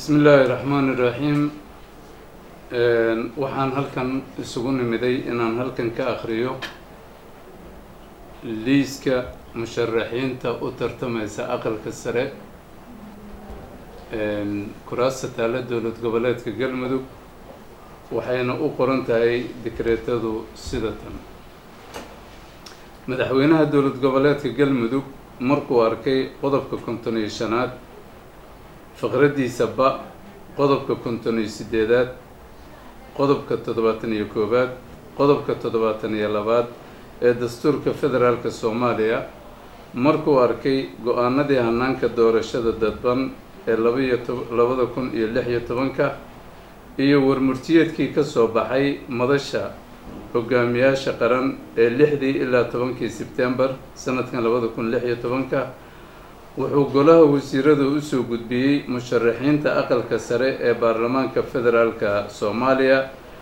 بسم الله الرحمن الرحيم. waxaan halkan isugu nimiday inaan halkan ka akhriyo liiska musharaxiinta u tartamaysa aqalka sare kuraasta taala dowlad goboleedka Galmudug waxayna u qoran tahay dekreetadu sida tan. madaxweynaha dowlad goboleedka Galmudug markuu arkay qodobka 55aad faqradiisa ba qodobka 58aad qodobka 71aad qodobka 72aad ee dastuurka federaalka Soomaaliya markuu arkay go'aanadii hanaanka doorashada dadban ee 2016 iyo warmurtiyeedkii ka soo baxay madasha hogaamiyaasha qaran ee 6 ilaa 10 Sebtembar sanadkan 2016 wuxuu golaha wasiirada u soo gudbiyay musharaxiinta aqalka sare ee baarlamaanka federaalka Soomaaliya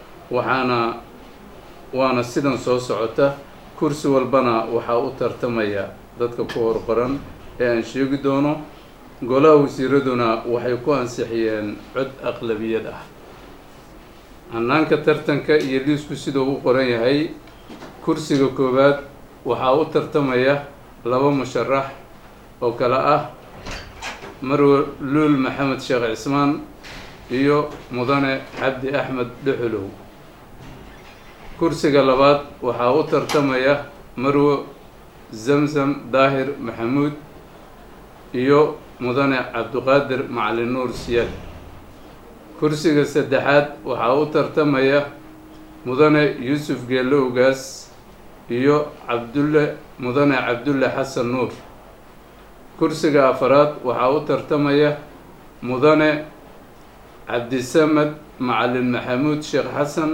waana sidan soo socota. kursi walbana waxa uu tartamaya dadka ku horqoran ee aan sheegi doono. golaha wasiiraduna waxay ku ansixiyeen cod aqlabiyad ah. hanaanka tartanka iyo liisku sidoo u qoran yahay. kursiga koowaad waxa uu tartamaya laba musharax oo kala ah Marwo Luul Maxamed Sheekh Cismaan iyo Mudane Cabdi Axmed Dhuxulow. kursiga labaad waxa uu tartamaya Marwo Zamzam Daahir Maxamuud iyo Mudane Cabdiqaadir Macalin Nuur Siyaad. kursiga saddexaad waxa uu tartamaya Mudane Yuusuf Geelowgaas iyo Mudane Cabdulle Xasan Nuur. kursiga afaraad waxa uu tartamaya Mudane Cabdisamad Macalin Maxamuud Sheekh Xasan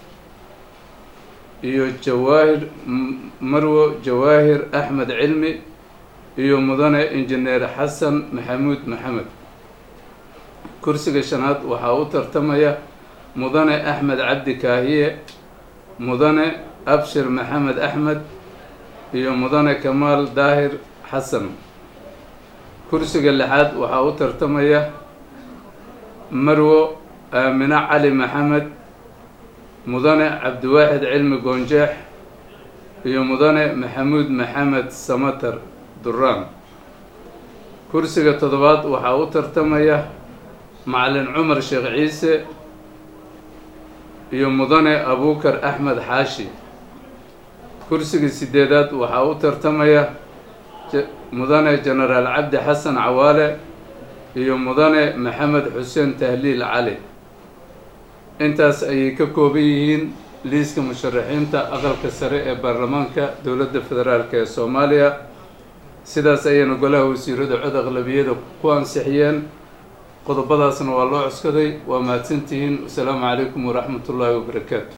iyo Marwo Jawaahir Axmed Cilmi iyo Mudane Injineer Xasan Maxamuud Maxamed. kursiga shanaad waxa uu tartamaya Mudane Axmed Cabdi Kaahiye, Mudane Abshir Maxamed Axmed iyo Mudane Kamaal Daahir Xasan. kursiga lixaad waxa uu tartamaya Marwo Aamina Cali Maxamed, Mudane Cabdiwaaxid Cilmi Goonjeex iyo Mudane Maxamuud Maxamed Samatar Duraan. kursiga toddobaad waxa uu tartamaya Macalin Cumar Sheekh Ciise iyo Mudane Abuukar Axmed Xaashi. kursiga sideedaad waxa uu tartamaya Mudane Generaal Cabdi Xasan Cawaale iyo Mudane Maxamed Xuseen Tahliil Cali. intaas ayay ka kooban yihiin liiska musharaxiinta aqalka sare ee baarlamaanka dowladda federaalka ee Soomaaliya. sidaas ayayna golaha wasiirada cod aqlabiyada ku ansixiyeen. qodobadaasna waa loo cuskaday. waa mahadsantihiin. wasalaamu calaykum waraxmatullaahi wabarakaatu.